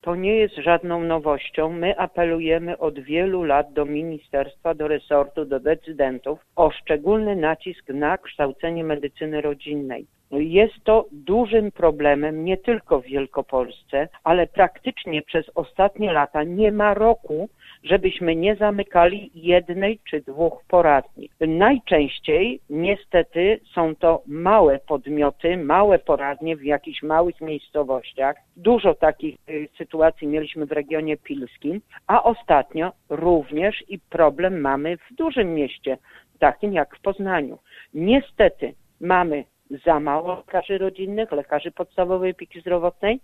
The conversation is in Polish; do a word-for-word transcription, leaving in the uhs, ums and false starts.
To nie jest żadną nowością. My apelujemy od wielu lat do ministerstwa, do resortu, do decydentów o szczególny nacisk na kształcenie medycyny rodzinnej. Jest to dużym problemem nie tylko w Wielkopolsce, ale praktycznie przez ostatnie lata nie ma roku, żebyśmy nie zamykali jednej czy dwóch poradni. Najczęściej niestety są to małe podmioty, małe poradnie w jakichś małych miejscowościach. Dużo takich y, sytuacji mieliśmy w regionie pilskim, a ostatnio również i problem mamy w dużym mieście, takim jak w Poznaniu. Niestety mamy za mało lekarzy rodzinnych, lekarzy podstawowej opieki zdrowotnej,